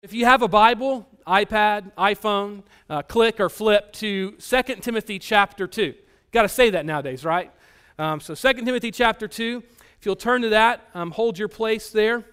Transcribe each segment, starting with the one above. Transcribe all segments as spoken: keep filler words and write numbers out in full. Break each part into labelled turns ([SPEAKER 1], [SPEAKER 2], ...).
[SPEAKER 1] If you have a Bible, iPad, iPhone, uh, click or flip to Second Timothy chapter two. Got to say that nowadays, right? Um, so Second Timothy chapter two, if you'll turn to that, um, hold your place there.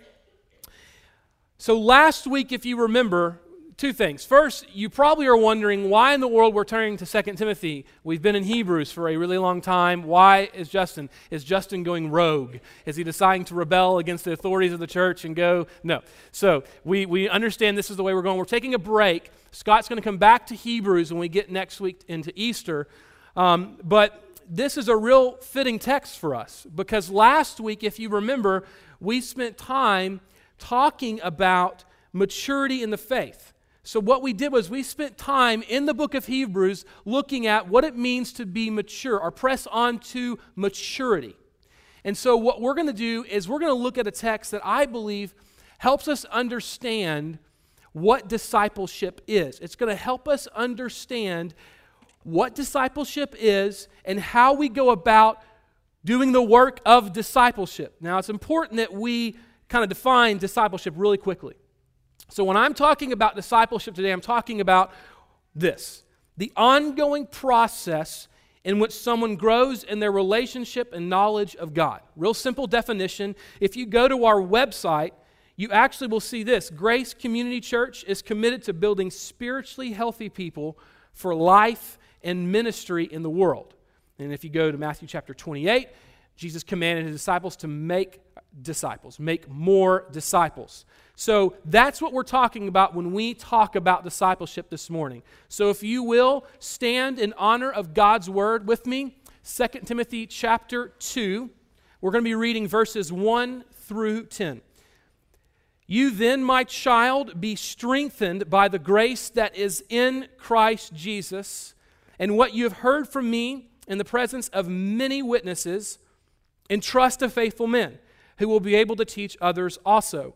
[SPEAKER 1] So last week, if you remember, two things. First, you probably are wondering why in the world we're turning to Second Timothy. We've been in Hebrews for a really long time. Why is Justin? Is Justin going rogue? Is he deciding to rebel against the authorities of the church and go? No. So we, we understand this is the way we're going. We're taking a break. Scott's going to come back to Hebrews when we get next week into Easter. Um, but this is a real fitting text for us because last week, if you remember, we spent time talking about maturity in the faith. So what we did was we spent time in the book of Hebrews looking at what it means to be mature or press on to maturity. And so what we're going to do is we're going to look at a text that I believe helps us understand what discipleship is. It's going to help us understand what discipleship is and how we go about doing the work of discipleship. Now, it's important that we kind of define discipleship really quickly. So when I'm talking about discipleship today, I'm talking about this, the ongoing process in which someone grows in their relationship and knowledge of God. Real simple definition. If you go to our website, you actually will see this. Grace Community Church is committed to building spiritually healthy people for life and ministry in the world. And if you go to Matthew chapter twenty-eight, Jesus commanded his disciples to make disciples, make more disciples. So that's what we're talking about when we talk about discipleship this morning. So if you will, stand in honor of God's word with me. Second Timothy chapter two. We're going to be reading verses one through ten. You then, my child, be strengthened by the grace that is in Christ Jesus, and what you have heard from me in the presence of many witnesses, entrust to faithful men who will be able to teach others also.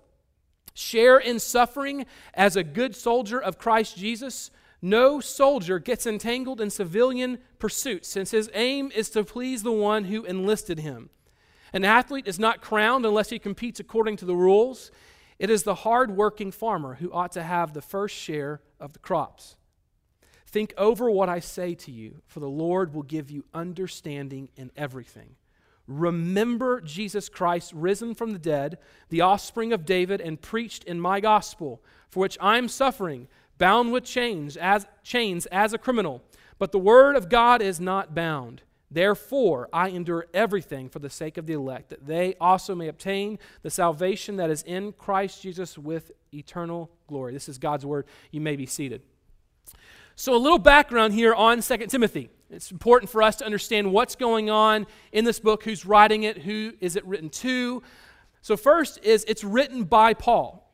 [SPEAKER 1] Share in suffering as a good soldier of Christ Jesus. No soldier gets entangled in civilian pursuits, since his aim is to please the one who enlisted him. An athlete is not crowned unless he competes according to the rules. It is the hard-working farmer who ought to have the first share of the crops. Think over what I say to you, for the Lord will give you understanding in everything. Remember Jesus Christ, risen from the dead, the offspring of David, and preached in my gospel, for which I am suffering, bound with chains as, chains as a criminal. But the word of God is not bound. Therefore, I endure everything for the sake of the elect, that they also may obtain the salvation that is in Christ Jesus with eternal glory. This is God's word. You may be seated. So a little background here on Second Timothy. It's important for us to understand what's going on in this book, who's writing it, who is it written to. So first is it's written by Paul.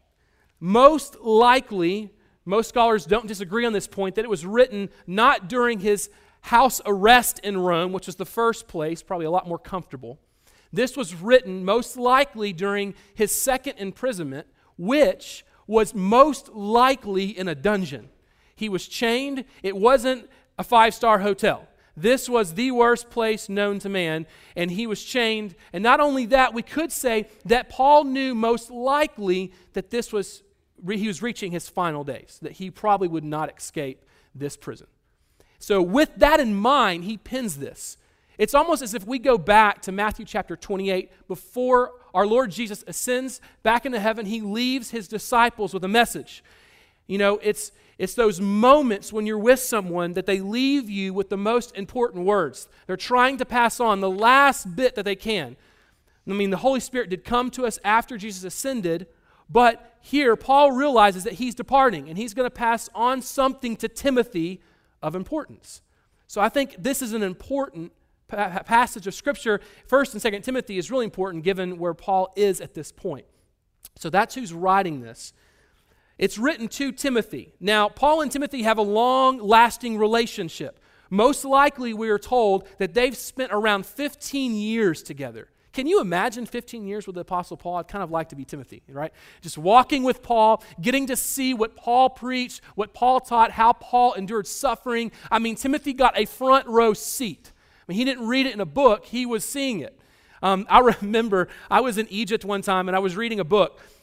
[SPEAKER 1] Most likely, most scholars don't disagree on this point, that it was written not during his house arrest in Rome, which was the first place, probably a lot more comfortable. This was written most likely during his second imprisonment, which was most likely in a dungeon. He was chained. It wasn't a five-star hotel. This was the worst place known to man, and he was chained. And not only that, we could say that Paul knew most likely that this was he was reaching his final days, that he probably would not escape this prison. So with that in mind, he pens this. It's almost as if we go back to Matthew chapter twenty-eight, before our Lord Jesus ascends back into heaven, he leaves his disciples with a message. You know, it's It's those moments when you're with someone that they leave you with the most important words. They're trying to pass on the last bit that they can. I mean, the Holy Spirit did come to us after Jesus ascended, but here Paul realizes that he's departing and he's going to pass on something to Timothy of importance. So I think this is an important pa- passage of Scripture. First and Second Timothy is really important given where Paul is at this point. So that's who's writing this. It's written to Timothy. Now, Paul and Timothy have a long-lasting relationship. Most likely, we are told that they've spent around fifteen years together. Can you imagine fifteen years with the Apostle Paul? I'd kind of like to be Timothy, right? Just walking with Paul, getting to see what Paul preached, what Paul taught, how Paul endured suffering. I mean, Timothy got a front row seat. I mean, he didn't read it in a book. He was seeing it. Um, I remember I was in Egypt one time, and I was reading a book.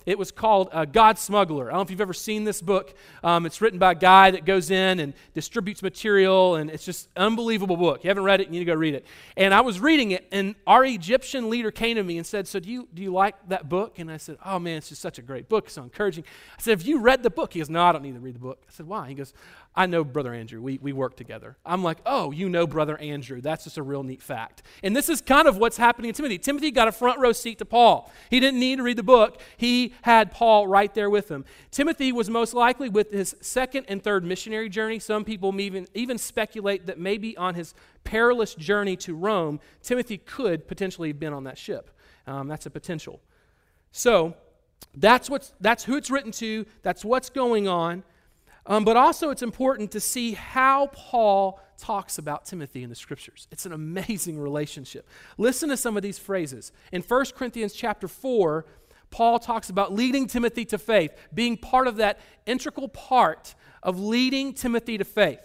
[SPEAKER 1] It was called uh, God Smuggler. I don't know if you've ever seen this book. Um, it's written by a guy that goes in and distributes material, and it's just an unbelievable book. If you haven't read it, you need to go read it. And I was reading it, and our Egyptian leader came to me and said, so do you, do you like that book? And I said, oh man, it's just such a great book, so encouraging. I said, have you read the book? He goes, no, I don't need to read the book. I said, why? He goes, I know Brother Andrew. We, we work together. I'm like, oh, you know Brother Andrew. That's just a real neat fact. And this is kind of what's happening in Timothy. Timothy got a front row seat to Paul. He didn't need to read the book. He had Paul right there with him. Timothy was most likely with his second and third missionary journey. Some people even, even speculate that maybe on his perilous journey to Rome, Timothy could potentially have been on that ship. Um, that's a potential. So that's, what's, that's who it's written to. That's what's going on. Um, but also it's important to see how Paul talks about Timothy in the Scriptures. It's an amazing relationship. Listen to some of these phrases. In First Corinthians chapter four, Paul talks about leading Timothy to faith, being part of that integral part of leading Timothy to faith.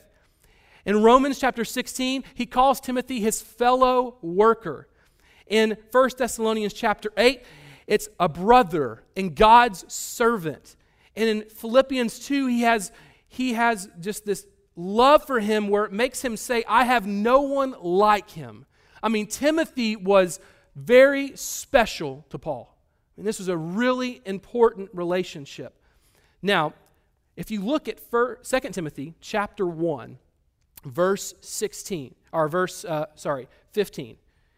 [SPEAKER 1] In Romans chapter sixteen, he calls Timothy his fellow worker. In First Thessalonians chapter eight, it's a brother and God's servant. And in Philippians two, he has He has just this love for him where it makes him say, I have no one like him. I mean, Timothy was very special to Paul. And this was a really important relationship. Now, if you look at Second Timothy chapter one, verse sixteen, or verse, uh, sorry, fifteen,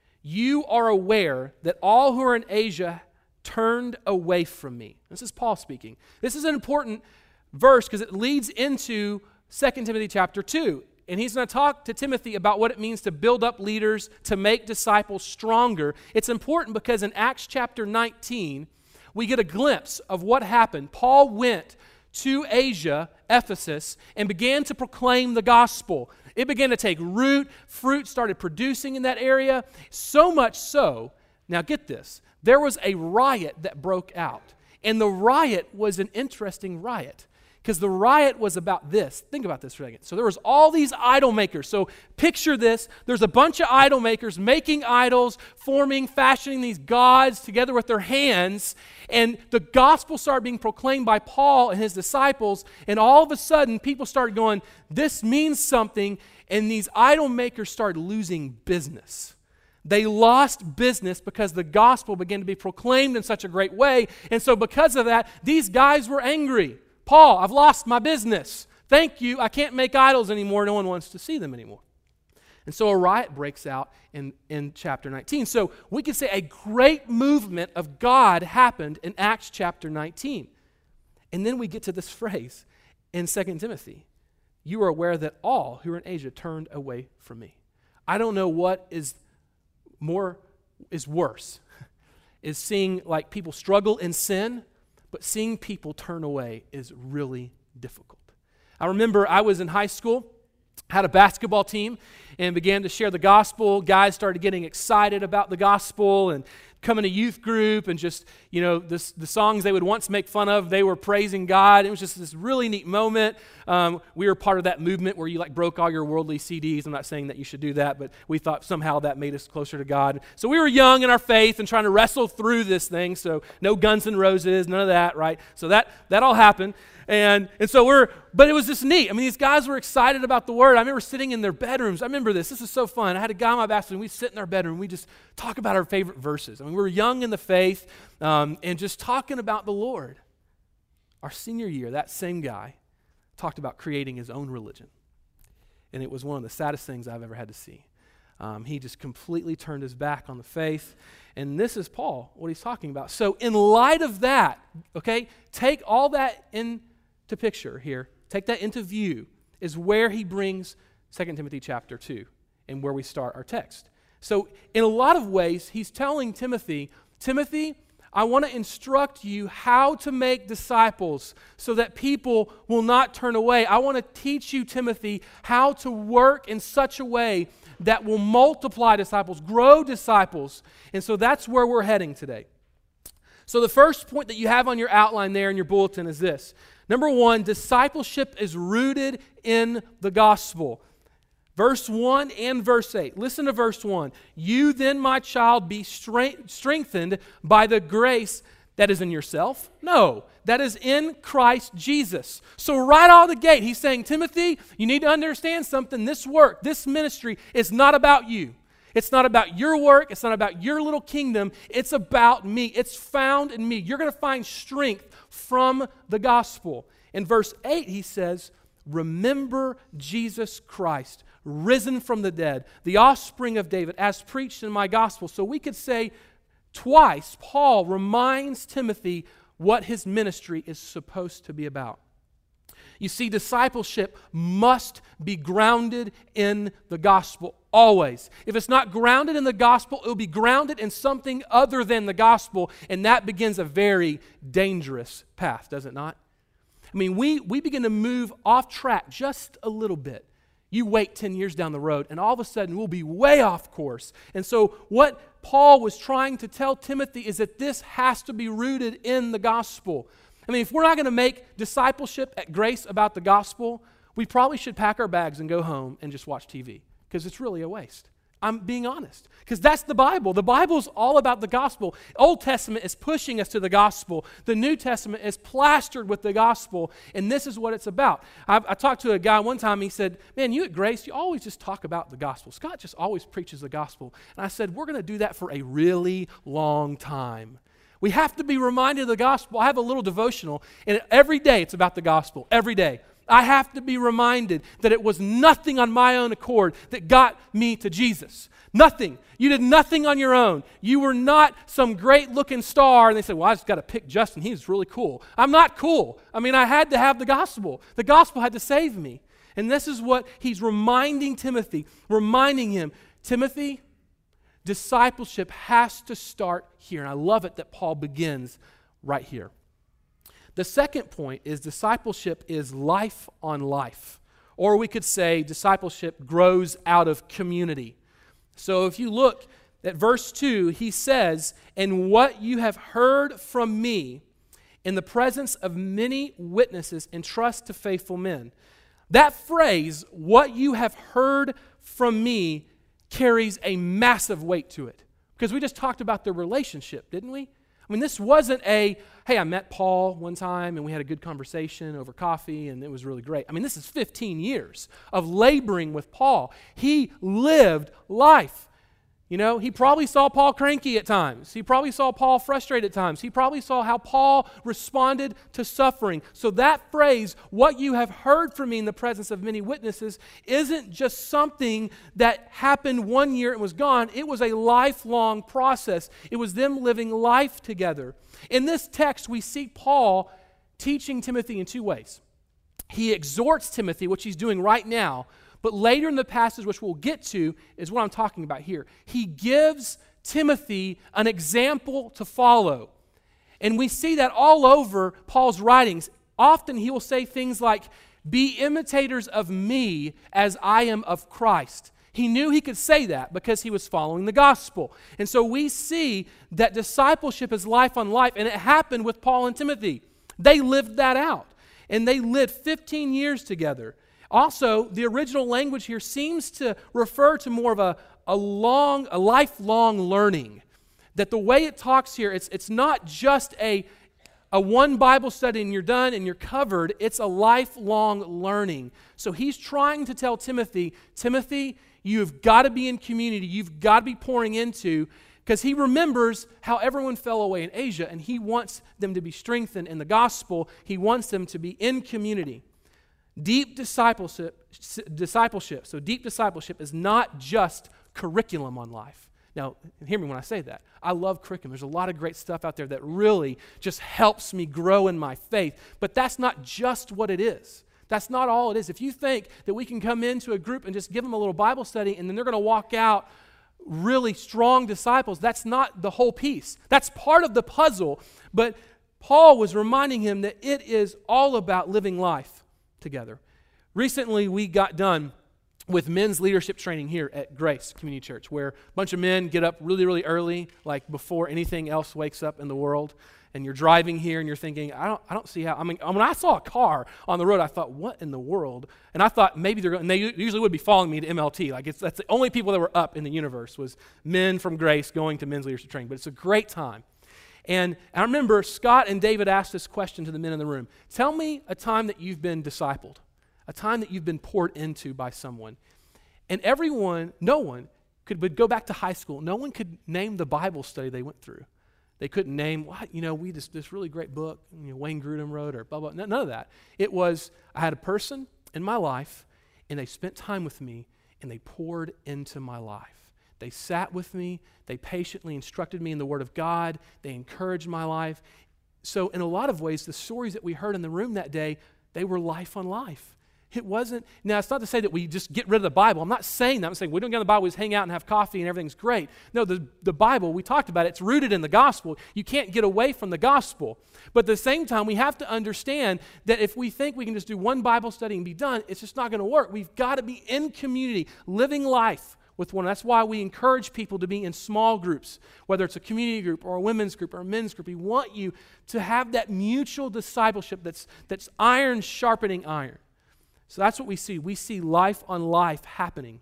[SPEAKER 1] you are aware that all who are in Asia turned away from me. This is Paul speaking. This is an important verse because it leads into Second Timothy chapter two. And he's going to talk to Timothy about what it means to build up leaders, to make disciples stronger. It's important because in Acts chapter nineteen, we get a glimpse of what happened. Paul went to Asia, Ephesus, and began to proclaim the gospel. It began to take root. Fruit started producing in that area. So much so, now get this, there was a riot that broke out. And the riot was an interesting riot. Because the riot was about this. Think about this for a second. So there was all these idol makers. So picture this. There's a bunch of idol makers making idols, forming, fashioning these gods together with their hands. And the gospel started being proclaimed by Paul and his disciples. And all of a sudden, people started going, this means something. And these idol makers started losing business. They lost business because the gospel began to be proclaimed in such a great way. And so because of that, these guys were angry. Paul, I've lost my business. Thank you. I can't make idols anymore. No one wants to see them anymore. And so a riot breaks out in, in chapter nineteen. So we could say a great movement of God happened in Acts chapter nineteen. And then we get to this phrase in Second Timothy. You are aware that all who are in Asia turned away from me. I don't know what is more, is worse. Is seeing like people struggle in sin, but seeing people turn away is really difficult. I remember I was in high school, had a basketball team, and began to share the gospel. Guys started getting excited about the gospel and coming to youth group and just, you know, this, the songs they would once make fun of, they were praising God. It was just this really neat moment. Um, we were part of that movement where you like broke all your worldly C Ds. I'm not saying that you should do that, but we thought somehow that made us closer to God. So we were young in our faith and trying to wrestle through this thing. So no Guns N' Roses, none of that, right? So that that all happened. And and so we're, but it was just neat. I mean, these guys were excited about the word. I remember sitting in their bedrooms. I remember this. This is so fun. I had a guy on my basketball, and we'd sit in our bedroom, and we just talk about our favorite verses. I mean, we were young in the faith um, and just talking about the Lord. Our senior year, that same guy talked about creating his own religion. And it was one of the saddest things I've ever had to see. Um, he just completely turned his back on the faith. And this is Paul, what he's talking about. So in light of that, okay, take all that into picture here, take that into view, is where he brings Second Timothy chapter two and where we start our text. So in a lot of ways, he's telling Timothy, Timothy, I want to instruct you how to make disciples so that people will not turn away. I want to teach you, Timothy, how to work in such a way that will multiply disciples, grow disciples. And so that's where we're heading today. So the first point that you have on your outline there in your bulletin is this. Number one, discipleship is rooted in the gospel. Verse one and verse eight. Listen to verse one. You then, my child, be strengthened by the grace That is in yourself? No, that is in Christ Jesus. So right out of the gate, he's saying, Timothy, you need to understand something. This work, this ministry is not about you. It's not about your work. It's not about your little kingdom. It's about me. It's found in me. You're going to find strength from the gospel. In verse eight, he says, remember Jesus Christ, risen from the dead, the offspring of David, as preached in my gospel. So we could say twice, Paul reminds Timothy what his ministry is supposed to be about. You see, discipleship must be grounded in the gospel, always. If it's not grounded in the gospel, it will be grounded in something other than the gospel, and that begins a very dangerous path, does it not? I mean, we, we begin to move off track just a little bit. You wait ten years down the road, and all of a sudden we'll be way off course. And so what Paul was trying to tell Timothy is that this has to be rooted in the gospel. I mean, if we're not going to make discipleship at Grace about the gospel, we probably should pack our bags and go home and just watch T V, because it's really a waste. I'm being honest, because that's the Bible. The Bible is all about the gospel. Old Testament is pushing us to the gospel. The New Testament is plastered with the gospel, and this is what it's about. I, I talked to a guy one time, he said, man, you at Grace, you always just talk about the gospel. Scott just always preaches the gospel. And I said, we're going to do that for a really long time. We have to be reminded of the gospel. I have a little devotional, and every day it's about the gospel, every day. I have to be reminded that it was nothing on my own accord that got me to Jesus. Nothing. You did nothing on your own. You were not some great-looking star, and they said, well, I just got to pick Justin. He's really cool. I'm not cool. I mean, I had to have the gospel. The gospel had to save me. And this is what he's reminding Timothy, reminding him, Timothy, discipleship has to start here. And I love it that Paul begins right here. The second point is discipleship is life on life. Or we could say discipleship grows out of community. So if you look at verse two, he says, and what you have heard from me in the presence of many witnesses, entrust to faithful men. That phrase, what you have heard from me, carries a massive weight to it. Because we just talked about the relationship, didn't we? I mean, this wasn't a, hey, I met Paul one time and we had a good conversation over coffee and it was really great. I mean, this is fifteen years of laboring with Paul. He lived life. You know, he probably saw Paul cranky at times. He probably saw Paul frustrated at times. He probably saw how Paul responded to suffering. So that phrase, what you have heard from me in the presence of many witnesses, isn't just something that happened one year and was gone. It was a lifelong process. It was them living life together. In this text, we see Paul teaching Timothy in two ways. He exhorts Timothy, which he's doing right now, but later in the passage, which we'll get to, is what I'm talking about here. He gives Timothy an example to follow. And we see that all over Paul's writings. Often he will say things like, be imitators of me as I am of Christ. He knew he could say that because he was following the gospel. And so we see that discipleship is life on life, and it happened with Paul and Timothy. They lived that out, and they lived fifteen years together. Also, the original language here seems to refer to more of a, a long, a lifelong learning. That the way it talks here, it's, it's not just a, a one Bible study and you're done and you're covered. It's a lifelong learning. So he's trying to tell Timothy, Timothy, you've got to be in community. You've got to be pouring into, because he remembers how everyone fell away in Asia, and he wants them to be strengthened in the gospel. He wants them to be in community. Deep discipleship, discipleship, so deep discipleship is not just curriculum on life. Now, hear me when I say that. I love curriculum. There's a lot of great stuff out there that really just helps me grow in my faith, but that's not just what it is. That's not all it is. If you think that we can come into a group and just give them a little Bible study and then they're going to walk out really strong disciples, that's not the whole piece. That's part of the puzzle, but Paul was reminding him that it is all about living life together. Recently, we got done with men's leadership training here at Grace Community Church, where a bunch of men get up really, really early, like before anything else wakes up in the world, and you're driving here and you're thinking, I don't I don't see how, I mean, when I saw a car on the road, I thought, what in the world? And I thought maybe they're going, and they usually would be following me to M L T, like it's that's the only people that were up in the universe was men from Grace going to men's leadership training, but it's a great time. And I remember Scott and David asked this question to the men in the room. Tell me a time that you've been discipled, a time that you've been poured into by someone. And everyone, no one, could would go back to high school. No one could name the Bible study they went through. They couldn't name, what, you know, we just, this really great book, you know, Wayne Grudem wrote, or blah, blah, none of that. It was, I had a person in my life, and they spent time with me, and they poured into my life. They sat with me. They patiently instructed me in the Word of God. They encouraged my life. So in a lot of ways, the stories that we heard in the room that day, they were life on life. It wasn't, now it's not to say that we just get rid of the Bible. I'm not saying that. I'm saying we don't get in the Bible, we just hang out and have coffee and everything's great. No, the, the Bible, we talked about it, it's rooted in the gospel. You can't get away from the gospel. But at the same time, we have to understand that if we think we can just do one Bible study and be done, it's just not going to work. We've got to be in community, living life with one. That's why we encourage people to be in small groups, whether it's a community group or a women's group or a men's group. We want you to have that mutual discipleship that's, that's iron sharpening iron. So that's what we see. We see life on life happening.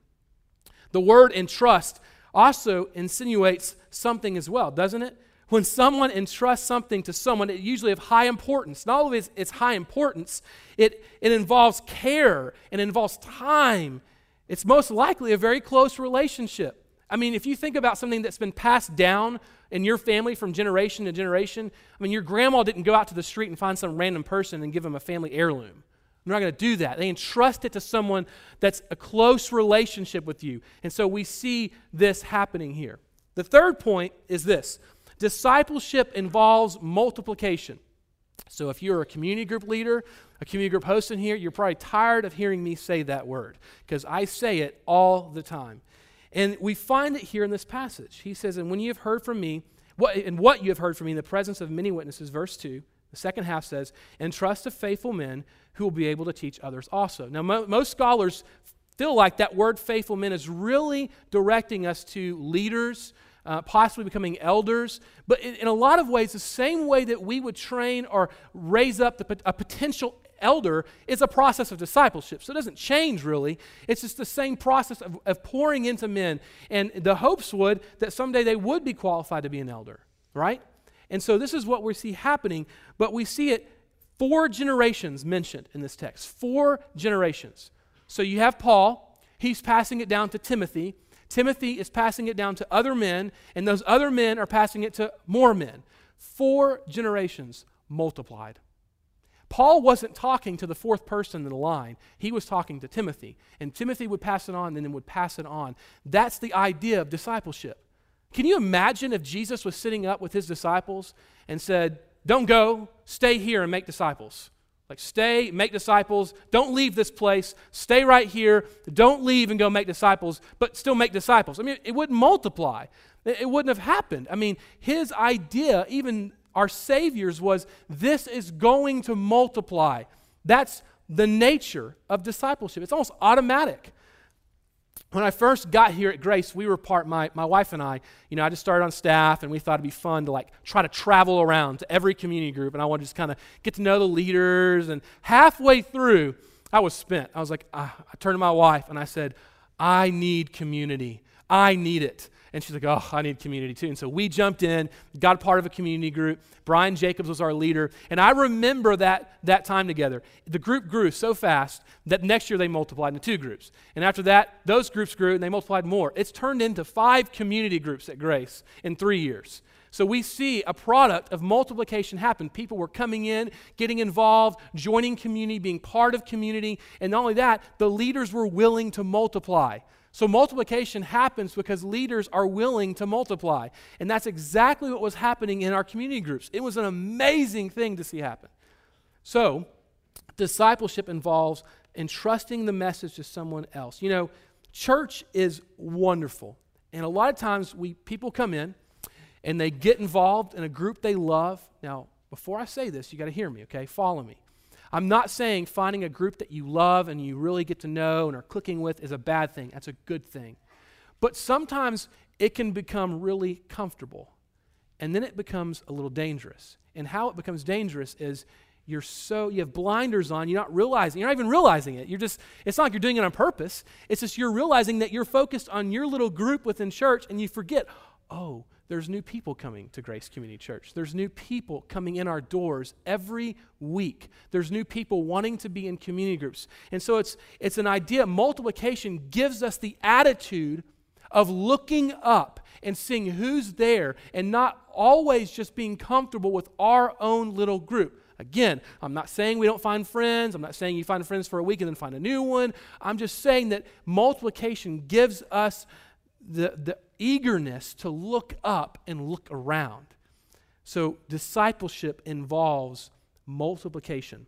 [SPEAKER 1] The word entrust also insinuates something as well, doesn't it? When someone entrusts something to someone, it usually of high importance. Not only is it's high importance, it, it involves care and involves time. It's most likely a very close relationship. I mean, if you think about something that's been passed down in your family from generation to generation, I mean, your grandma didn't go out to the street and find some random person and give them a family heirloom. They're not going to do that. They entrust it to someone that's a close relationship with you. And so we see this happening here. The third point is this. Discipleship involves multiplication. So if you're a community group leader, a community group host in here, you're probably tired of hearing me say that word because I say it all the time. And we find it here in this passage. He says, and when you have heard from me, what, and what you have heard from me in the presence of many witnesses, verse two, the second half says, entrust to faithful men who will be able to teach others also. Now, mo- most scholars feel like that word faithful men is really directing us to leaders, uh, possibly becoming elders. But in, in a lot of ways, the same way that we would train or raise up the, a potential elder is a process of discipleship. So it doesn't change really. It's just the same process of, of pouring into men. And the hopes would that someday they would be qualified to be an elder, right? And so this is what we see happening, but we see it four generations mentioned in this text. Four generations. So you have Paul. He's passing it down to Timothy. Timothy is passing it down to other men, and those other men are passing it to more men. Four generations multiplied. Paul wasn't talking to the fourth person in the line. He was talking to Timothy, and Timothy would pass it on and then would pass it on. That's the idea of discipleship. Can you imagine if Jesus was sitting up with his disciples and said, don't go, stay here and make disciples. Like stay, make disciples, don't leave this place, stay right here, don't leave and go make disciples, but still make disciples. I mean, it wouldn't multiply. It wouldn't have happened. I mean, his idea, even our Savior's, was this is going to multiply. That's the nature of discipleship. It's almost automatic. When I first got here at Grace, we were part, my, my wife and I, you know, I just started on staff, and we thought it'd be fun to like try to travel around to every community group, and I wanted to just kind of get to know the leaders, and halfway through, I was spent. I was like, ah, I turned to my wife, and I said, I need community. I need it. And she's like, oh, I need community too. And so we jumped in, got a part of a community group. Brian Jacobs was our leader. And I remember that, that time together. The group grew so fast that next year they multiplied into two groups. And after that, those groups grew and they multiplied more. It's turned into five community groups at Grace in three years. So we see a product of multiplication happen. People were coming in, getting involved, joining community, being part of community. And not only that, the leaders were willing to multiply. So multiplication happens because leaders are willing to multiply. And that's exactly what was happening in our community groups. It was an amazing thing to see happen. So discipleship involves entrusting the message to someone else. You know, church is wonderful. And a lot of times we people come in and they get involved in a group they love. Now, before I say this, you got to hear me, okay? Follow me. I'm not saying finding a group that you love and you really get to know and are clicking with is a bad thing. That's a good thing. But sometimes it can become really comfortable, and then it becomes a little dangerous. And how it becomes dangerous is you're so, you have blinders on, you're not realizing, you're not even realizing it. You're just, it's not like you're doing it on purpose. It's just you're realizing that you're focused on your little group within church, and you forget, oh, there's new people coming to Grace Community Church. There's new people coming in our doors every week. There's new people wanting to be in community groups. And so it's, it's an idea. Multiplication gives us the attitude of looking up and seeing who's there and not always just being comfortable with our own little group. Again, I'm not saying we don't find friends. I'm not saying you find friends for a week and then find a new one. I'm just saying that multiplication gives us the, the eagerness to look up and look around. So discipleship involves multiplication.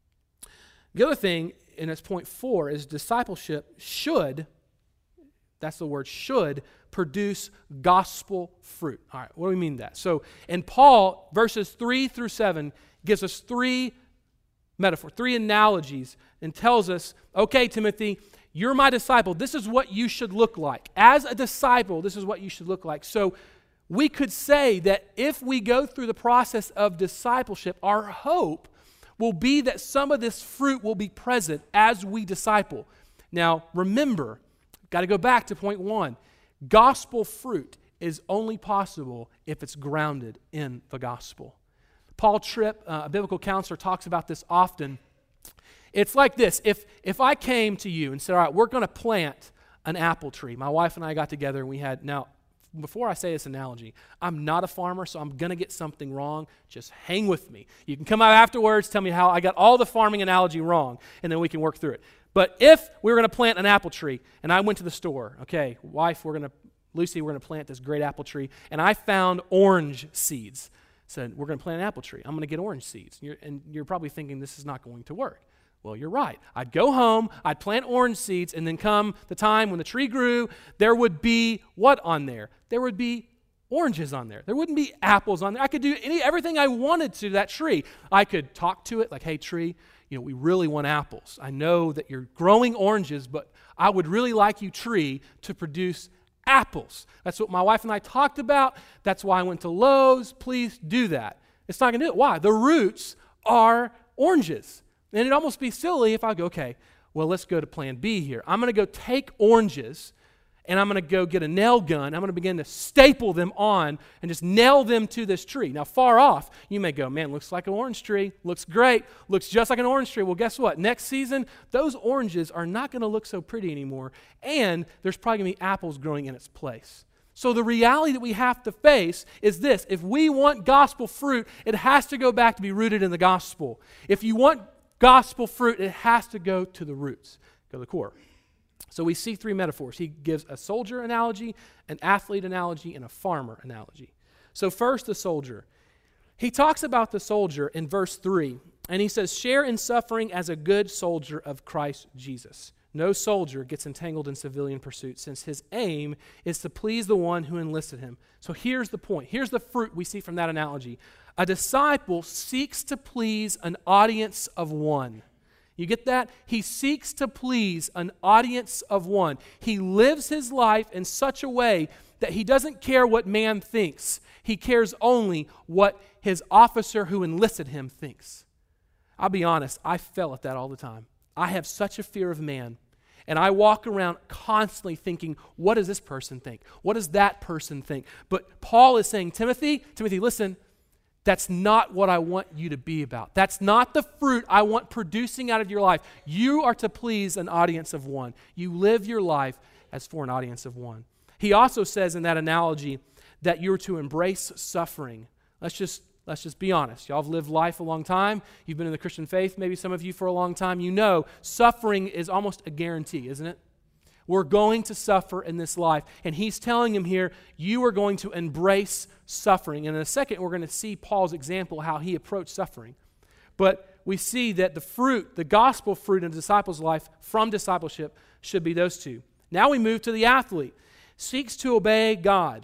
[SPEAKER 1] The other thing, and it's point four, is discipleship should, that's the word, should produce gospel fruit. All right, what do we mean that? So in Paul, verses three through seven gives us three metaphors, three analogies, and tells us, okay, Timothy, you're my disciple. This is what you should look like. As a disciple, this is what you should look like. So we could say that if we go through the process of discipleship, our hope will be that some of this fruit will be present as we disciple. Now, remember, got to go back to point one. Gospel fruit is only possible if it's grounded in the gospel. Paul Tripp, uh, a biblical counselor, talks about this often. It's like this. If, if I came to you and said, all right, we're going to plant an apple tree. My wife and I got together and we had, now, before I say this analogy, I'm not a farmer, so I'm going to get something wrong. Just hang with me. You can come out afterwards, tell me how I got all the farming analogy wrong, and then we can work through it. But if we were going to plant an apple tree, and I went to the store, okay, wife, we're going to, Lucy, we're going to plant this great apple tree, and I found orange seeds. Said, we're going to plant an apple tree. I'm going to get orange seeds. And you're, and you're probably thinking this is not going to work. Well, you're right. I'd go home, I'd plant orange seeds, and then come the time when the tree grew, there would be what on there? There would be oranges on there. There wouldn't be apples on there. I could do any everything I wanted to that tree. I could talk to it like, hey, tree, you know, we really want apples. I know that you're growing oranges, but I would really like you, tree, to produce apples. That's what my wife and I talked about. That's why I went to Lowe's. Please do that. It's not going to do it. Why? The roots are oranges. And it'd almost be silly if I go, okay, well, let's go to plan B here. I'm going to go take oranges and I'm going to go get a nail gun. I'm going to begin to staple them on and just nail them to this tree. Now, far off, you may go, man, looks like an orange tree. Looks great. Looks just like an orange tree. Well, guess what? Next season, those oranges are not going to look so pretty anymore, and there's probably going to be apples growing in its place. So the reality that we have to face is this. If we want gospel fruit, it has to go back to be rooted in the gospel. If you want gospel fruit, it has to go to the roots, go to the core. So we see three metaphors. He gives a soldier analogy, an athlete analogy, and a farmer analogy. So first, the soldier. He talks about the soldier in verse three, and he says, share in suffering as a good soldier of Christ Jesus. No soldier gets entangled in civilian pursuit, since his aim is to please the one who enlisted him. So here's the point. Here's the fruit we see from that analogy. A disciple seeks to please an audience of one. You get that? He seeks to please an audience of one. He lives his life in such a way that he doesn't care what man thinks. He cares only what his officer who enlisted him thinks. I'll be honest, I fell at that all the time. I have such a fear of man. And I walk around constantly thinking, what does this person think? What does that person think? But Paul is saying, Timothy, Timothy, listen, that's not what I want you to be about. That's not the fruit I want producing out of your life. You are to please an audience of one. You live your life as for an audience of one. He also says in that analogy that you're to embrace suffering. Let's just Let's just be honest. Y'all have lived life a long time. You've been in the Christian faith, maybe some of you for a long time. You know suffering is almost a guarantee, isn't it? We're going to suffer in this life. And he's telling him here, you are going to embrace suffering. And in a second, we're going to see Paul's example, how he approached suffering. But we see that the fruit, the gospel fruit in a disciple's life from discipleship should be those two. Now we move to the athlete. Seeks to obey God.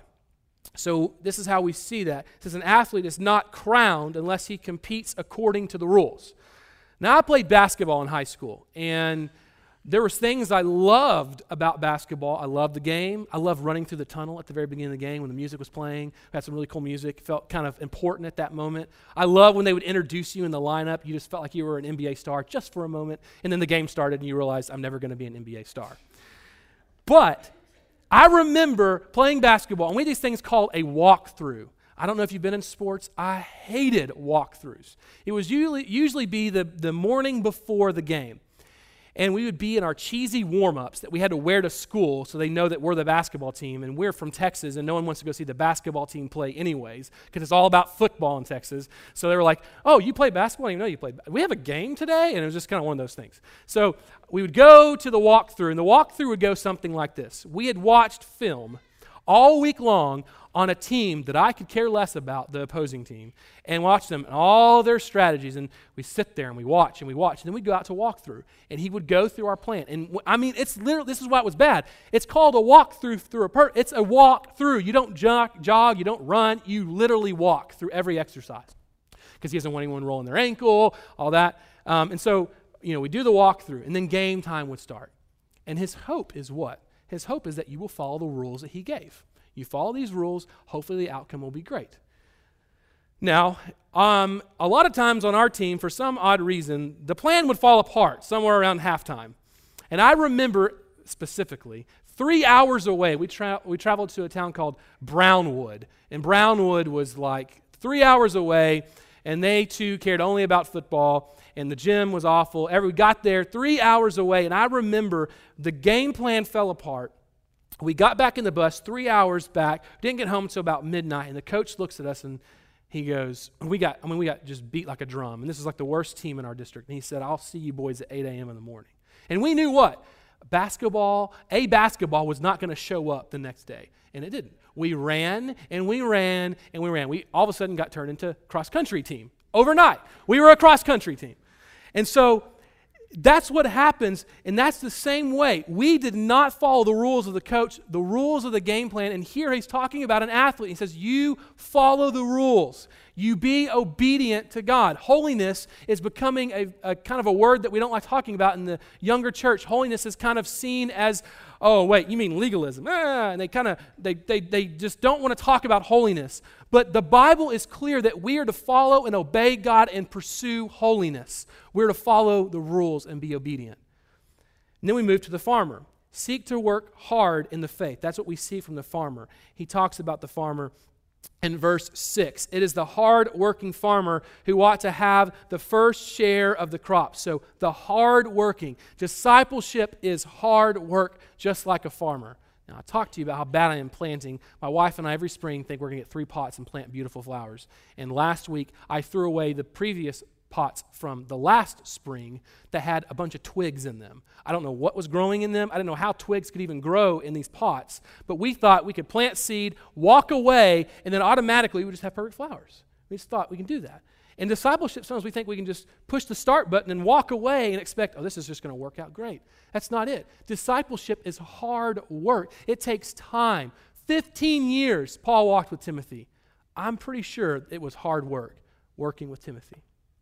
[SPEAKER 1] So this is how we see that. It says an athlete is not crowned unless he competes according to the rules. Now, I played basketball in high school, and there was things I loved about basketball. I loved the game. I loved running through the tunnel at the very beginning of the game when the music was playing. We had some really cool music. It felt kind of important at that moment. I loved when they would introduce you in the lineup. You just felt like you were an N B A star just for a moment, and then the game started, and you realized, I'm never going to be an N B A star. But I remember playing basketball, and we had these things called a walkthrough. I don't know if you've been in sports. I hated walkthroughs. It was usually usually be the, the morning before the game. And we would be in our cheesy warm-ups that we had to wear to school so they know that we're the basketball team, and we're from Texas, and no one wants to go see the basketball team play anyways because it's all about football in Texas. So they were like, oh, you play basketball? I didn't even know you played. We have a game today? And it was just kind of one of those things. So we would go to the walkthrough, and the walkthrough would go something like this. We had watched film all week long on a team that I could care less about, the opposing team, and watch them and all their strategies. And we sit there and we watch and we watch. And then we'd go out to walk through, and he would go through our plan. And I mean, it's literally, this is why it was bad. It's called a walk through through a per. It's a walk through. You don't jog, jog, you don't run. You literally walk through every exercise because he doesn't want anyone rolling their ankle, all that. Um, and so, you know, we do the walk through, and then game time would start. And his hope is what? His hope is that you will follow the rules that he gave. You follow these rules, hopefully the outcome will be great. Now, um, a lot of times on our team, for some odd reason, the plan would fall apart somewhere around halftime. And I remember specifically, three hours away, we, tra- we traveled to a town called Brownwood. And Brownwood was like three hours away, and they too cared only about football, and the gym was awful. Every, we got there three hours away, and I remember the game plan fell apart. We got back in the bus three hours back, didn't get home until about midnight, and the coach looks at us and he goes, we got, I mean, we got just beat like a drum, and this is like the worst team in our district. And he said, I'll see you boys at eight a.m. in the morning. And we knew what? Basketball, a basketball was not going to show up the next day, and it didn't. We ran, and we ran, and we ran. We all of a sudden got turned into cross-country team overnight. We were a cross-country team. And so that's what happens, and that's the same way. We did not follow the rules of the coach, the rules of the game plan, and here he's talking about an athlete. He says, you follow the rules. You be obedient to God. Holiness is becoming a, a kind of a word that we don't like talking about in the younger church. Holiness is kind of seen as, oh, wait, you mean legalism. Ah, and they kind of, they, they, they just don't want to talk about holiness. But the Bible is clear that we are to follow and obey God and pursue holiness. We're to follow the rules and be obedient. And then we move to the farmer. Seek to work hard in the faith. That's what we see from the farmer. He talks about the farmer in verse six. It is the hard-working farmer who ought to have the first share of the crop. So the hard-working. Discipleship is hard work, just like a farmer. Now, I talked to you about how bad I am planting. My wife and I every spring think we're going to get three pots and plant beautiful flowers. And last week, I threw away the previous pots from the last spring that had a bunch of twigs in them. I don't know what was growing in them. I didn't know how twigs could even grow in these pots. But we thought we could plant seed, walk away, and then automatically we would just have perfect flowers. We just thought we can do that. In discipleship, sometimes we think we can just push the start button and walk away and expect, oh, this is just going to work out great. That's not it. Discipleship is hard work. It takes time. Fifteen years Paul walked with Timothy. I'm pretty sure it was hard work working with Timothy.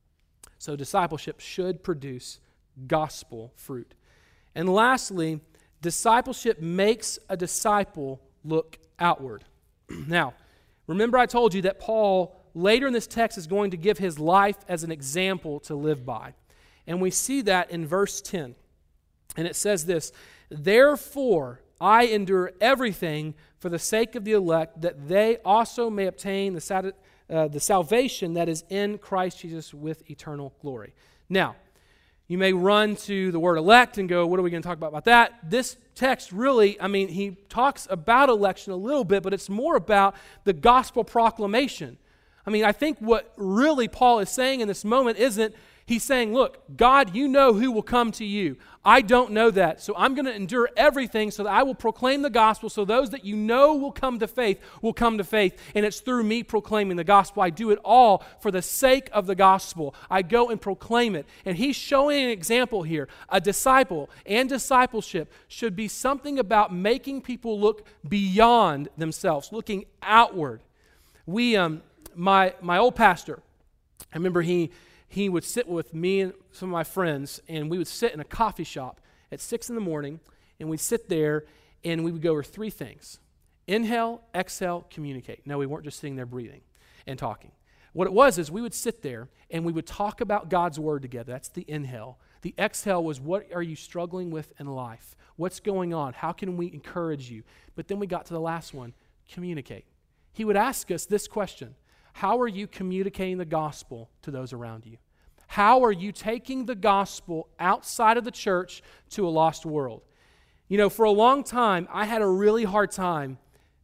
[SPEAKER 1] So discipleship should produce gospel fruit. And lastly, discipleship makes a disciple look outward. Now, remember I told you that Paul later in this text is going to give his life as an example to live by. And we see that in verse ten. And it says this, therefore I endure everything for the sake of the elect, that they also may obtain the, sat- uh, the salvation that is in Christ Jesus with eternal glory. Now, you may run to the word elect and go, what are we going to talk about about that? This text really, I mean, he talks about election a little bit, but it's more about the gospel proclamation. I mean, I think what really Paul is saying in this moment isn't, he's saying, look, God, you know who will come to you. I don't know that, so I'm going to endure everything so that I will proclaim the gospel so those that you know will come to faith will come to faith, and it's through me proclaiming the gospel. I do it all for the sake of the gospel. I go and proclaim it, and he's showing an example here. A disciple and discipleship should be something about making people look beyond themselves, looking outward. We, um, my my old pastor, I remember he he would sit with me and some of my friends, and we would sit in a coffee shop at six in the morning, and we'd sit there, and we would go over three things. Inhale, exhale, communicate. No, we weren't just sitting there breathing and talking. What it was is we would sit there, and we would talk about God's word together. That's the inhale. The exhale was, what are you struggling with in life? What's going on? How can we encourage you? But then we got to the last one, communicate. He would ask us this question: how are you communicating the gospel to those around you? How are you taking the gospel outside of the church to a lost world? You know, for a long time, I had a really hard time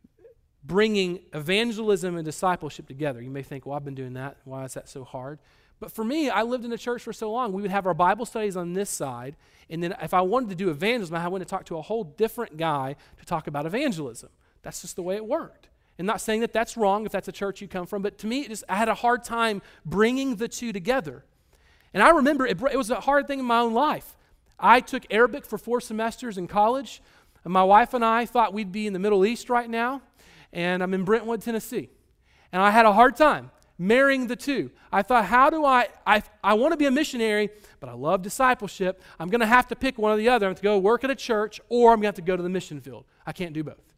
[SPEAKER 1] bringing evangelism and discipleship together. You may think, well, I've been doing that. Why is that so hard? But for me, I lived in a church for so long. We would have our Bible studies on this side, and then if I wanted to do evangelism, I went to talk to a whole different guy to talk about evangelism. That's just the way it worked. And not saying that that's wrong if that's a church you come from, but to me, it just, I had a hard time bringing the two together. And I remember it, it was a hard thing in my own life. I took Arabic for four semesters in college, and my wife and I thought we'd be in the Middle East right now, and I'm in Brentwood, Tennessee. And I had a hard time marrying the two. I thought, how do I, I, I want to be a missionary, but I love discipleship. I'm going to have to pick one or the other. I'm going to go work at a church, or I'm going to have to go to the mission field. I can't do both.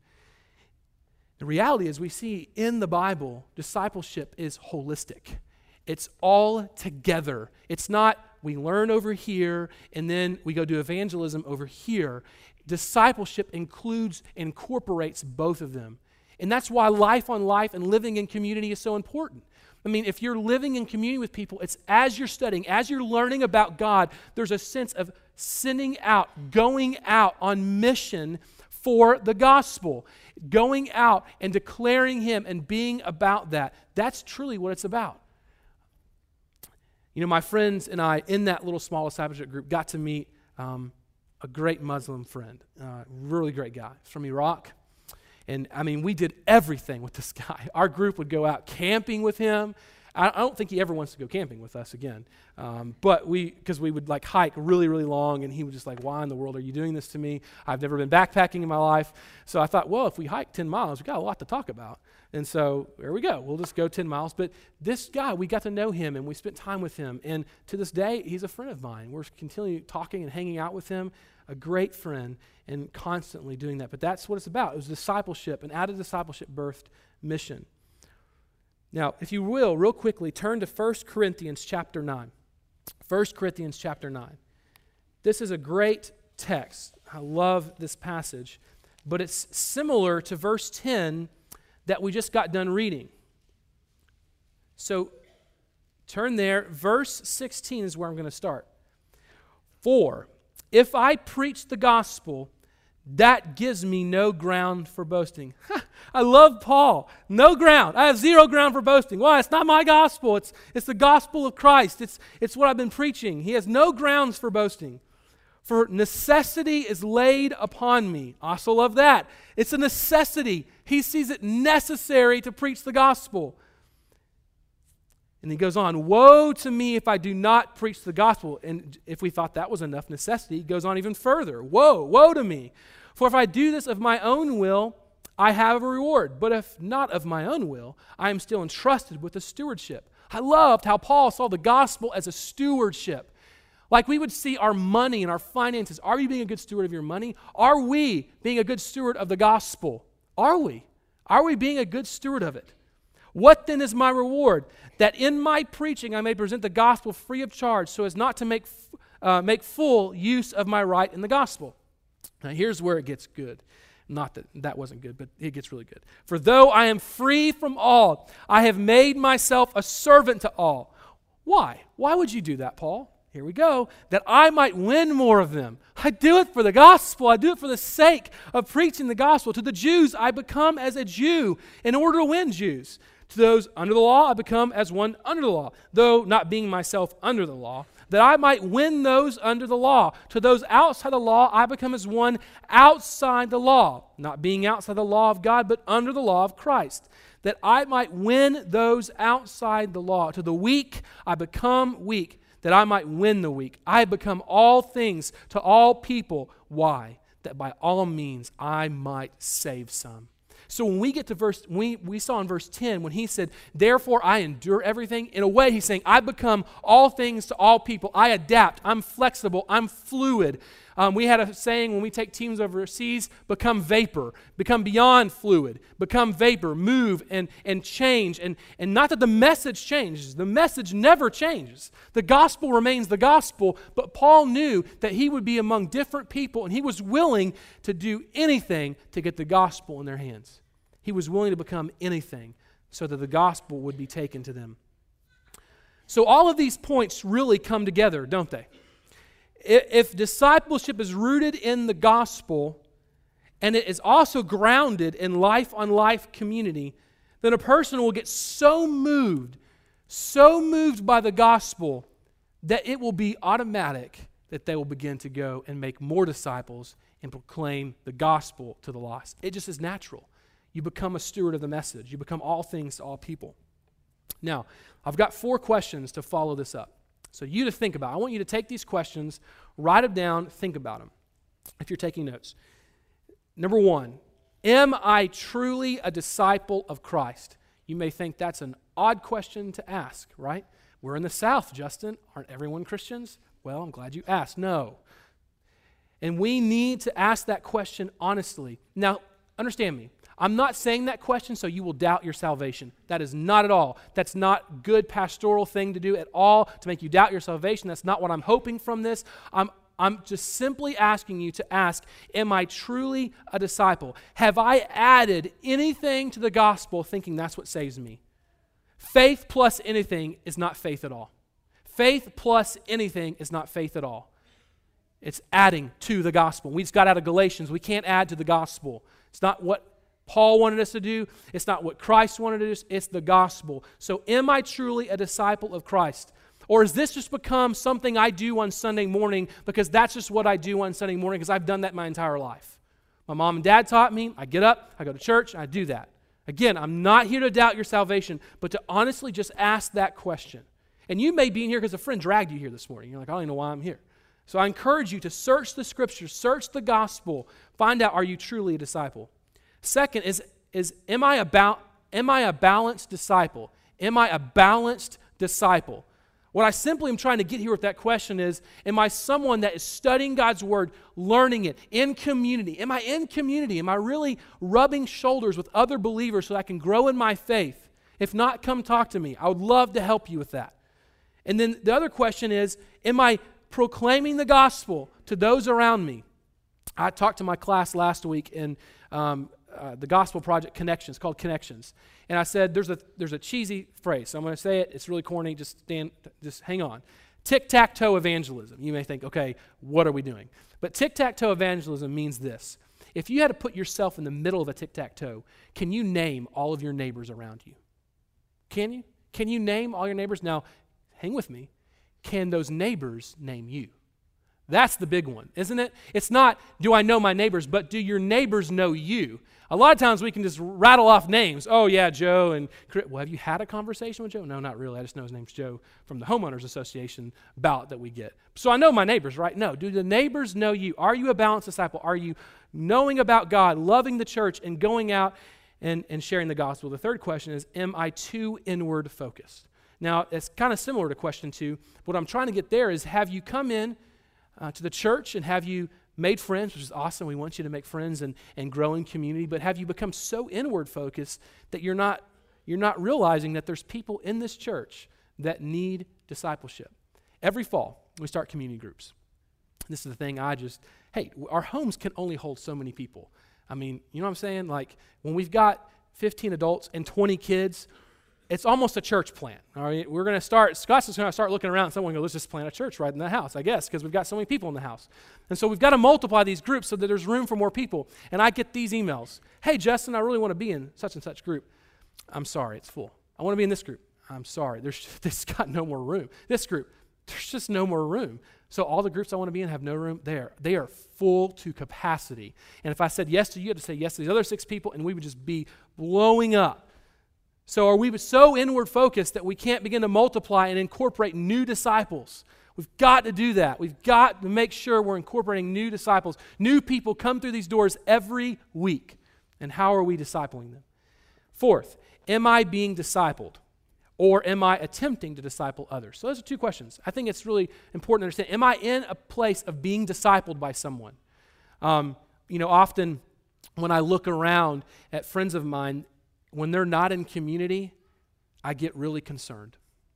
[SPEAKER 1] The reality is, we see in the Bible, discipleship is holistic. It's all together. It's not we learn over here and then we go do evangelism over here. Discipleship includes, incorporates both of them. And that's why life on life and living in community is so important. I mean, if you're living in community with people, it's as you're studying, as you're learning about God, there's a sense of sending out, going out on mission for the gospel, going out and declaring Him and being about that. That's truly what it's about. You know, my friends and I, in that little small discipleship group, got to meet um, a great Muslim friend, uh, really great guy. He's from Iraq. And, I mean, we did everything with this guy. Our group would go out camping with him. I don't think he ever wants to go camping with us again. Um, but we, because we would like hike really, really long, and he was just like, why in the world are you doing this to me? I've never been backpacking in my life. So I thought, well, if we hike ten miles, we got a lot to talk about. And so there we go. We'll just go ten miles. But this guy, we got to know him, and we spent time with him. And to this day, he's a friend of mine. We're continuing talking and hanging out with him. A great friend, and constantly doing that. But that's what it's about. It was discipleship, and out of discipleship birthed mission. Now, if you will, real quickly, turn to First Corinthians chapter nine. First Corinthians chapter nine. This is a great text. I love this passage. But it's similar to verse ten that we just got done reading. So turn there. Verse sixteen is where I'm going to start. For if I preach the gospel, that gives me no ground for boasting. I love Paul. No ground. I have zero ground for boasting. Why? It's not my gospel. It's, it's the gospel of Christ. It's, it's what I've been preaching. He has no grounds for boasting. For necessity is laid upon me. I also love that. It's a necessity. He sees it necessary to preach the gospel. And he goes on, woe to me if I do not preach the gospel. And if we thought that was enough necessity, he goes on even further. Woe, woe to me. For if I do this of my own will, I have a reward. But if not of my own will, I am still entrusted with a stewardship. I loved how Paul saw the gospel as a stewardship. Like we would see our money and our finances. Are you being a good steward of your money? Are we being a good steward of the gospel? Are we? Are we being a good steward of it? What then is my reward? That in my preaching I may present the gospel free of charge, so as not to make uh, make full use of my right in the gospel. Now here's where it gets good. Not that that wasn't good, but it gets really good. For though I am free from all, I have made myself a servant to all. Why? Why would you do that, Paul? Here we go. That I might win more of them. I do it for the gospel. I do it for the sake of preaching the gospel. To the Jews, I become as a Jew in order to win Jews. To those under the law, I become as one under the law, though not being myself under the law, that I might win those under the law. To those outside the law, I become as one outside the law, not being outside the law of God, but under the law of Christ, that I might win those outside the law. To the weak, I become weak, that I might win the weak. I become all things to all people. Why? That by all means I might save some. So when we get to verse, we, we saw in verse ten, when he said, therefore I endure everything, in a way he's saying, I become all things to all people. I adapt. I'm flexible. I'm fluid. Um, we had a saying when we take teams overseas, become vapor, become beyond fluid, become vapor, move and, and change. And, and not that the message changes. The message never changes. The gospel remains the gospel, but Paul knew that he would be among different people, and he was willing to do anything to get the gospel in their hands. He was willing to become anything so that the gospel would be taken to them. So all of these points really come together, don't they? If discipleship is rooted in the gospel and it is also grounded in life-on-life community, then a person will get so moved, so moved by the gospel that it will be automatic that they will begin to go and make more disciples and proclaim the gospel to the lost. It just is natural. You become a steward of the message. You become all things to all people. Now, I've got four questions to follow this up. So you to think about. I want you to take these questions, write them down, think about them if you're taking notes. Number one, am I truly a disciple of Christ? You may think that's an odd question to ask, right? We're in the South, Justin. Aren't everyone Christians? Well, I'm glad you asked. No. And we need to ask that question honestly. Now, understand me. I'm not saying that question so you will doubt your salvation. That is not at all. That's not a good pastoral thing to do at all, to make you doubt your salvation. That's not what I'm hoping from this. I'm, I'm just simply asking you to ask, am I truly a disciple? Have I added anything to the gospel thinking that's what saves me? Faith plus anything is not faith at all. Faith plus anything is not faith at all. It's adding to the gospel. We just got out of Galatians. We can't add to the gospel. It's not what Paul wanted us to do. It's not what Christ wanted us to do. It's the gospel. So am I truly a disciple of Christ? Or has this just become something I do on Sunday morning because that's just what I do on Sunday morning because I've done that my entire life? My mom and dad taught me. I get up, I go to church, I do that. Again, I'm not here to doubt your salvation, but to honestly just ask that question. And you may be in here because a friend dragged you here this morning. You're like, I don't even know why I'm here. So I encourage you to search the Scriptures, search the gospel, find out, are you truly a disciple? Second is, is am I about am I a balanced disciple? Am I a balanced disciple? What I simply am trying to get here with that question is, am I someone that is studying God's Word, learning it, in community? Am I in community? Am I really rubbing shoulders with other believers so that I can grow in my faith? If not, come talk to me. I would love to help you with that. And then the other question is, am I proclaiming the gospel to those around me? I talked to my class last week in um, Uh, the gospel project Connections, called Connections. And I said, there's a there's a cheesy phrase. So I'm going to say it. It's really corny. Just stand, just hang on. Tic-tac-toe evangelism. You may think, okay, what are we doing? But tic-tac-toe evangelism means this. If you had to put yourself in the middle of a tic-tac-toe, can you name all of your neighbors around you? Can you? Can you name all your neighbors? Now, hang with me. Can those neighbors name you? That's the big one, isn't it? It's not, do I know my neighbors, but do your neighbors know you? A lot of times we can just rattle off names. Oh, yeah, Joe and Chris. Well, have you had a conversation with Joe? No, not really. I just know his name's Joe from the Homeowners Association ballot that we get. So I know my neighbors, right? No. Do the neighbors know you? Are you a balanced disciple? Are you knowing about God, loving the church, and going out and, and sharing the gospel? The third question is, am I too inward focused? Now, it's kind of similar to question two. What I'm trying to get there is, have you come in uh, to the church and have you made friends, which is awesome. We want you to make friends and, and grow in community, but have you become so inward focused that you're not you're not realizing that there's people in this church that need discipleship? Every fall, we start community groups. This is the thing I just, hey, our homes can only hold so many people. I mean, you know what I'm saying? Like, when we've got fifteen adults and twenty kids, it's almost a church plant. All right, we're going to start, Scott's just going to start looking around and someone go, let's just plant a church right in the house, I guess, because we've got so many people in the house. And so we've got to multiply these groups so that there's room for more people. And I get these emails. Hey, Justin, I really want to be in such and such group. I'm sorry, it's full. I want to be in this group. I'm sorry, there's this got no more room. This group, there's just no more room. So all the groups I want to be in have no room there. They are full to capacity. And if I said yes to you, I had to say yes to these other six people, and we would just be blowing up. So are we so inward focused that we can't begin to multiply and incorporate new disciples? We've got to do that. We've got to make sure we're incorporating new disciples. New people come through these doors every week. And how are we discipling them? Fourth, am I being discipled? Or am I attempting to disciple others? So those are two questions. I think it's really important to understand. Am I in a place of being discipled by someone? Um, you know, often when I look around at friends of mine, when they're not in community, I get really concerned.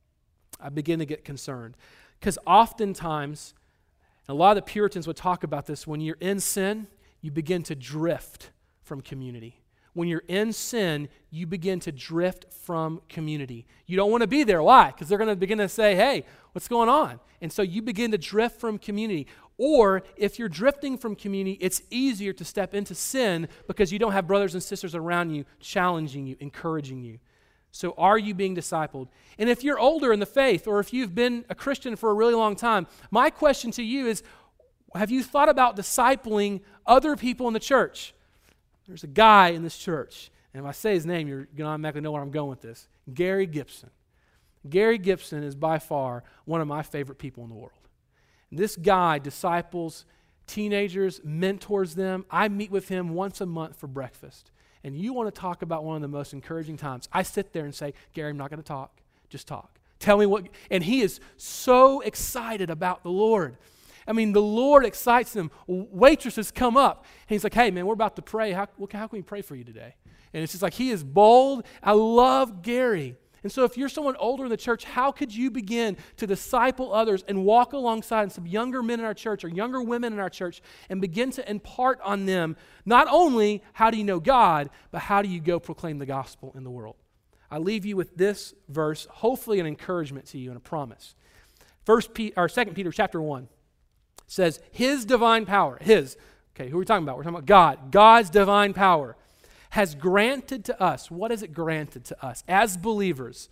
[SPEAKER 1] I begin to get concerned. Because oftentimes, and a lot of the Puritans would talk about this, when you're in sin, you begin to drift from community. When you're in sin, you begin to drift from community. You don't want to be there. Why? Because they're going to begin to say, hey, what's going on? And so you begin to drift from community. Or if you're drifting from community, it's easier to step into sin because you don't have brothers and sisters around you challenging you, encouraging you. So are you being discipled? And if you're older in the faith, or if you've been a Christian for a really long time, my question to you is, have you thought about discipling other people in the church? There's a guy in this church, and if I say his name, you're going to automatically know where I'm going with this. Gary Gibson. Gary Gibson is by far one of my favorite people in the world. And this guy disciples teenagers, mentors them. I meet with him once a month for breakfast. And you want to talk about one of the most encouraging times. I sit there and say, Gary, I'm not going to talk. Just talk. Tell me what. And he is so excited about the Lord. I mean, the Lord excites him. Waitresses come up. And he's like, hey, man, we're about to pray. How, how can we pray for you today? And it's just like, he is bold. I love Gary. And so if you're someone older in the church, how could you begin to disciple others and walk alongside some younger men in our church or younger women in our church and begin to impart on them not only how do you know God, but how do you go proclaim the gospel in the world? I leave you with this verse, hopefully an encouragement to you and a promise. First Peter, or Second Peter chapter one. Says his divine power, his, okay, who are we talking about? We're talking about God. God's divine power has granted to us, what has it granted to us as believers?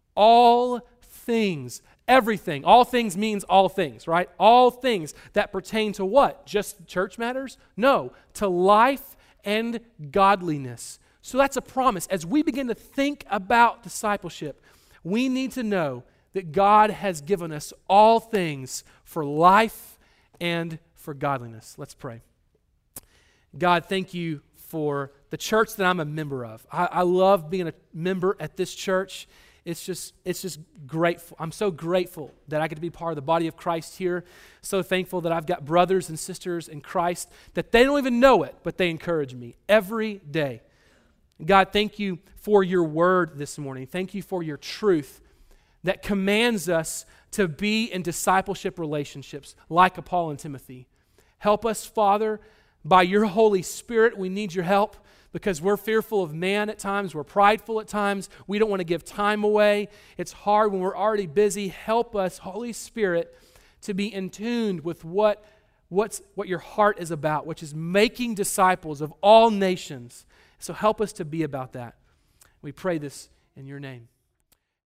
[SPEAKER 1] All things, everything. All things means all things, right? All things that pertain to what? Just church matters? No, to life and godliness. So that's a promise. As we begin to think about discipleship, we need to know that God has given us all things for life and for godliness. Let's pray. God, thank you for the church that I'm a member of. I, I love being a member at this church. It's just, it's just grateful. I'm so grateful that I get to be part of the body of Christ here. So thankful that I've got brothers and sisters in Christ that they don't even know it, but they encourage me every day. God, thank you for your word this morning. Thank you for your truth that commands us to be in discipleship relationships like a Paul and Timothy. Help us, Father, by your Holy Spirit. We need your help because we're fearful of man at times. We're prideful at times. We don't want to give time away. It's hard when we're already busy. Help us, Holy Spirit, to be in tune with what, what's, what your heart is about, which is making disciples of all nations. So help us to be about that. We pray this in your name.